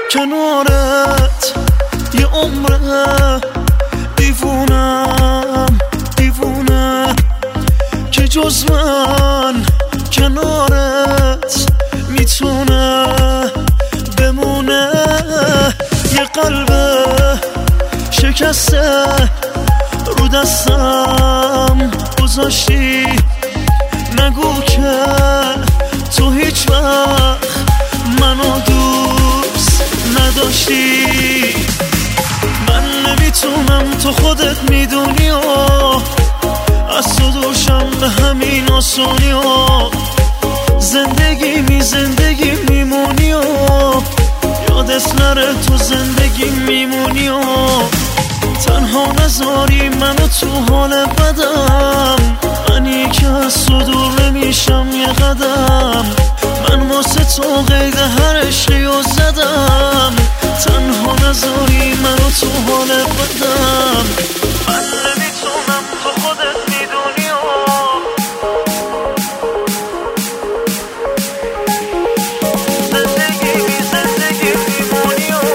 کنارت یه عمره، دیوونم دیوونه که جز من کنارت میتونه بمونه. یه قلب شکسته رو دستم گذاشتی، نگو که تو هیچ وقت منو دوست نداشتی. من نمیتونم، تو خودت میدونی و از تو دوشم به همین آسونی و زندگی میمونی و یادت نره تو زندگی میمونی و تنها نذاری منو تو حال بدم. منی که از تو دور نمیشم یه قدم، من واسه تو قید هر عشقی و زدم. تنها نذاری منو تو حال بدم. من نمیتونم، تو خودت میدونی و زندگی میمونی و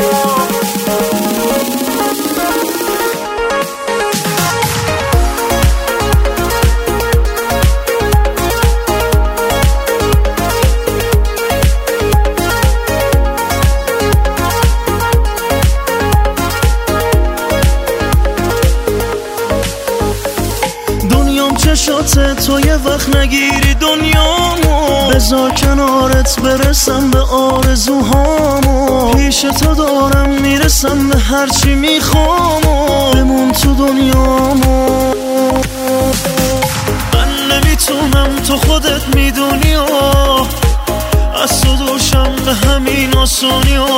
چشات تو یه وقت نگیری دنیامو، بذار کنارت برسم به آرزوهامو. پیش تو دارم میرسم به هرچی میخوامو، بمون تو دنیامو. من نمیتونم، تو خودت میدونی و از تو دوشم به همین آسونی و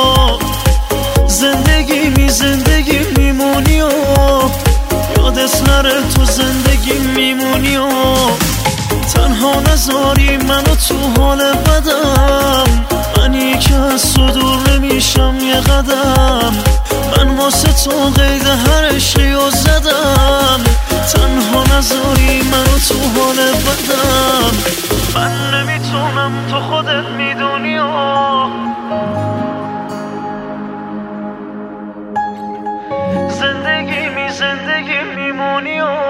زندگی میمونی و یادت نره تو زندگی میمونی و تنها نذاری منو تو حال بدم. منی که از تو دور نمیشم یه قدم، من واسه تو قید هر عشقی و زدم. تنها نذاری منو تو حال بدم. من نمیتونم، تو خودت میدونی و زندگی میمونی و